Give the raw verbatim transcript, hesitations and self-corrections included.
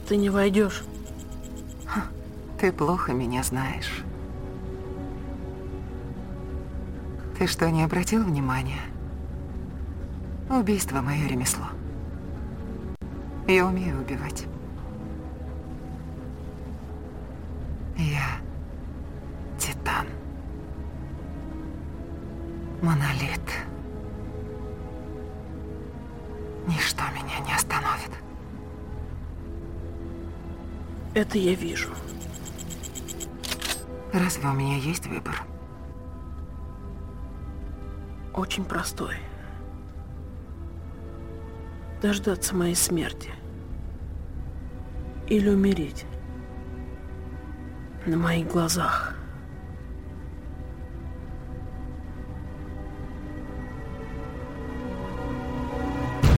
ты не войдешь. Ты плохо меня знаешь. Ты что, не обратил внимания? Убийство — мое ремесло. Я умею убивать. Я Титан. Монолит. Ничто меня не остановит. Это я вижу. Разве у меня есть выбор? Очень простой. Дождаться моей смерти. Или умереть. На моих глазах.